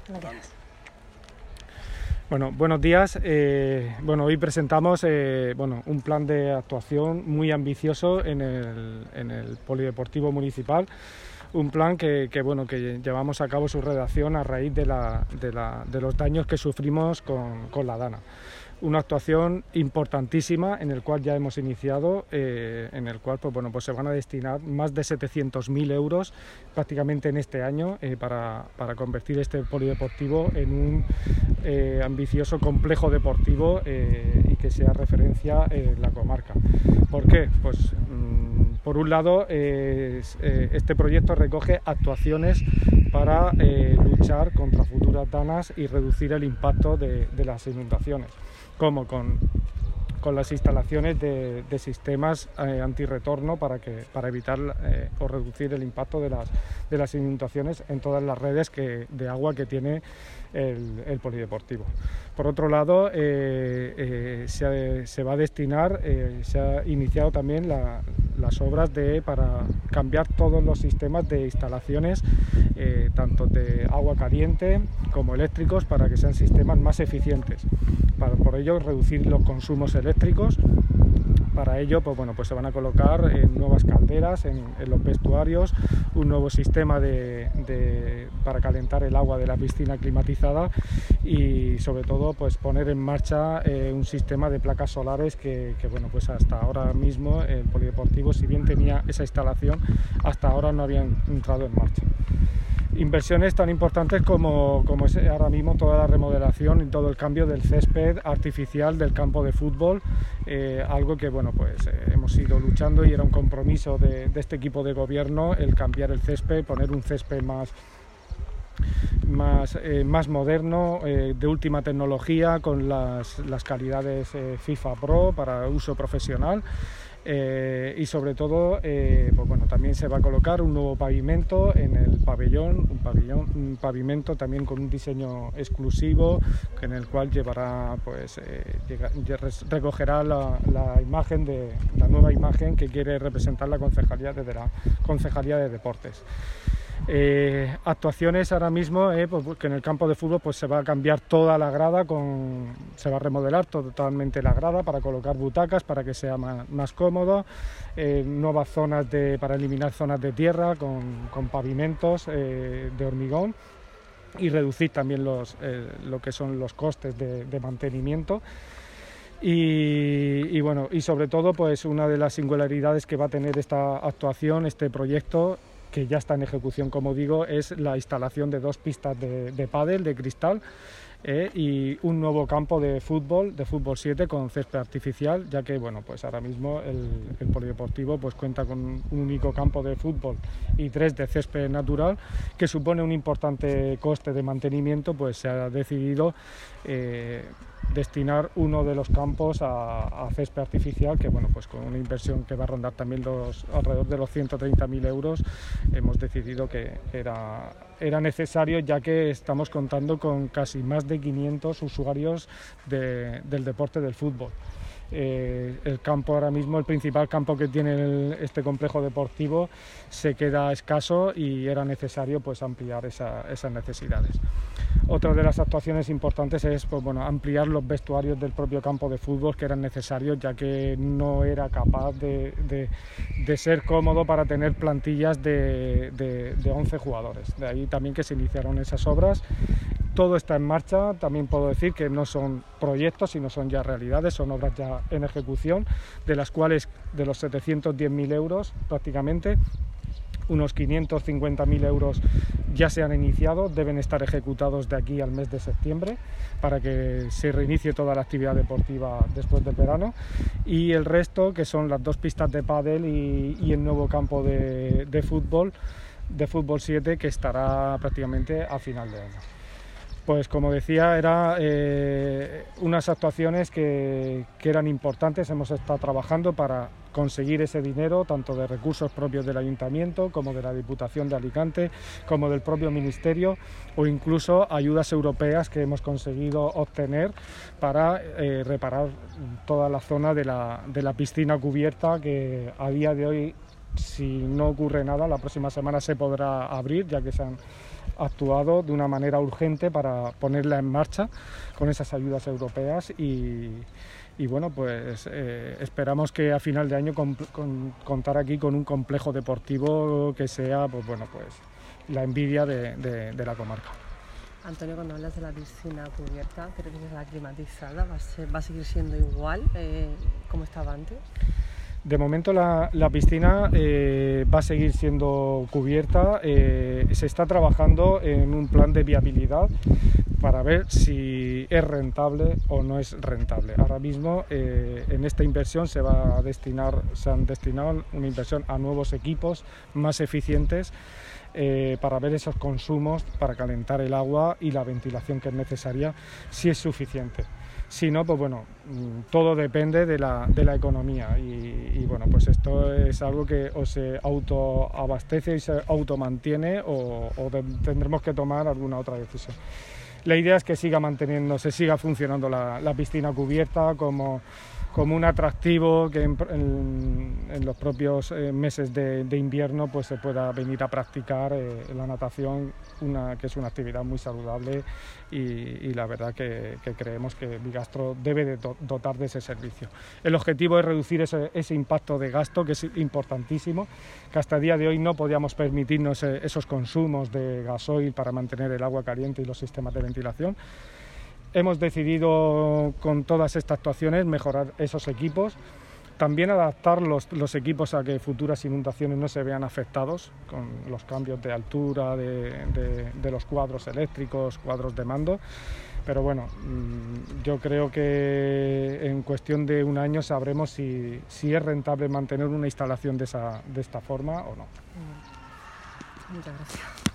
Gracias. Bueno, buenos días. Hoy presentamos un plan de actuación muy ambicioso en el Polideportivo Municipal. Un plan que llevamos a cabo su redacción a raíz de los daños que sufrimos con la Dana. Una actuación importantísima en el cual ya hemos iniciado, en el cual pues se van a destinar más de 700.000 euros prácticamente en este año para convertir este polideportivo en un ambicioso complejo deportivo y que sea referencia en la comarca. ¿Por qué? Pues por un lado este proyecto recoge actuaciones para luchar contra futuras danas y reducir el impacto de las inundaciones, como con las instalaciones de sistemas antirretorno para evitar o reducir el impacto de las inundaciones en todas las redes de agua que tiene el polideportivo. Por otro lado, se va a destinar, se ha iniciado también las obras para cambiar todos los sistemas de instalaciones, tanto de agua caliente como eléctricos, para que sean sistemas más eficientes. Por ello, reducir los consumos eléctricos. Para ello, pues se van a colocar nuevas calderas en los vestuarios, un nuevo sistema para calentar el agua de la piscina climatizada y, sobre todo, pues poner en marcha un sistema de placas solares que hasta ahora mismo el polideportivo, si bien tenía esa instalación, hasta ahora no habían entrado en marcha. Inversiones tan importantes como es ahora mismo toda la remodelación y todo el cambio del césped artificial del campo de fútbol, algo que hemos ido luchando y era un compromiso de este equipo de gobierno el cambiar el césped, poner un césped más moderno, de última tecnología, con las calidades FIFA Pro para uso profesional. Y sobre todo también se va a colocar un nuevo pavimento en el pabellón, un pavimento también con un diseño exclusivo, en el cual recogerá la nueva imagen que quiere representar la Concejalía de Deportes. Actuaciones ahora mismo, que en el campo de fútbol se va a cambiar toda la grada, se va a remodelar totalmente la grada para colocar butacas para que sea más cómodo, nuevas zonas para eliminar zonas de tierra con pavimentos de hormigón y reducir también lo que son los costes de mantenimiento. Y sobre todo, una de las singularidades que va a tener esta actuación, este proyecto, que ya está en ejecución, como digo, es la instalación de 2 pistas de pádel de cristal y un nuevo campo de fútbol 7 con césped artificial, ya que ahora mismo el polideportivo cuenta con un único campo de fútbol y 3 de césped natural, que supone un importante coste de mantenimiento. Se ha decidido destinar uno de los campos a césped artificial, que con una inversión que va a rondar también alrededor de los 130.000 euros, hemos decidido que era necesario, ya que estamos contando con casi más de 500 usuarios del deporte del fútbol. El campo ahora mismo, el principal campo que tiene este complejo deportivo, se queda escaso y era necesario ampliar esas necesidades. Otra de las actuaciones importantes es ampliar los vestuarios del propio campo de fútbol, que eran necesarios, ya que no era capaz de ser cómodo para tener plantillas de 11 jugadores. De ahí también que se iniciaron esas obras. Todo está en marcha. También puedo decir que no son proyectos, sino son ya realidades, son obras ya en ejecución, de las cuales, de los 710.000 euros prácticamente, unos 550.000 euros ya se han iniciado, deben estar ejecutados de aquí al mes de septiembre para que se reinicie toda la actividad deportiva después del verano, y el resto, que son las 2 pistas de pádel y el nuevo campo de fútbol 7, que estará prácticamente a final de año. Pues como decía, eran unas actuaciones que eran importantes. Hemos estado trabajando para conseguir ese dinero, tanto de recursos propios del Ayuntamiento como de la Diputación de Alicante, como del propio Ministerio, o incluso ayudas europeas que hemos conseguido obtener para reparar toda la zona de la piscina cubierta, que a día de hoy, si no ocurre nada, la próxima semana se podrá abrir, ya que se han actuado de una manera urgente para ponerla en marcha con esas ayudas europeas y bueno, pues esperamos que a final de año contar aquí con un complejo deportivo que sea, pues bueno, pues la envidia de la comarca. Antonio, cuando hablas de la piscina cubierta, ¿te refieres a la climatizada? ¿Va a seguir siendo igual como estaba antes? De momento la piscina va a seguir siendo cubierta. Se está trabajando en un plan de viabilidad para ver si es rentable o no es rentable. Ahora mismo en esta inversión se han destinado una inversión a nuevos equipos más eficientes para ver esos consumos para calentar el agua y la ventilación que es necesaria, si es suficiente. Si no, pues bueno, todo depende de la economía y bueno, pues esto es algo que o se autoabastece y se automantiene o tendremos que tomar alguna otra decisión. La idea es que siga funcionando la piscina cubierta como un atractivo que en los propios meses de invierno pues se pueda venir a practicar la natación, que es una actividad muy saludable y la verdad que creemos que Bigastro debe de dotar de ese servicio. El objetivo es reducir ese impacto de gasto, que es importantísimo, que hasta el día de hoy no podíamos permitirnos esos consumos de gasoil para mantener el agua caliente y los sistemas de ventilación. Hemos decidido con todas estas actuaciones mejorar esos equipos, también adaptar los equipos a que futuras inundaciones no se vean afectados con los cambios de altura de los cuadros eléctricos, cuadros de mando. Pero bueno, yo creo que en cuestión de un año sabremos si es rentable mantener una instalación de esta forma o no. Muchas gracias.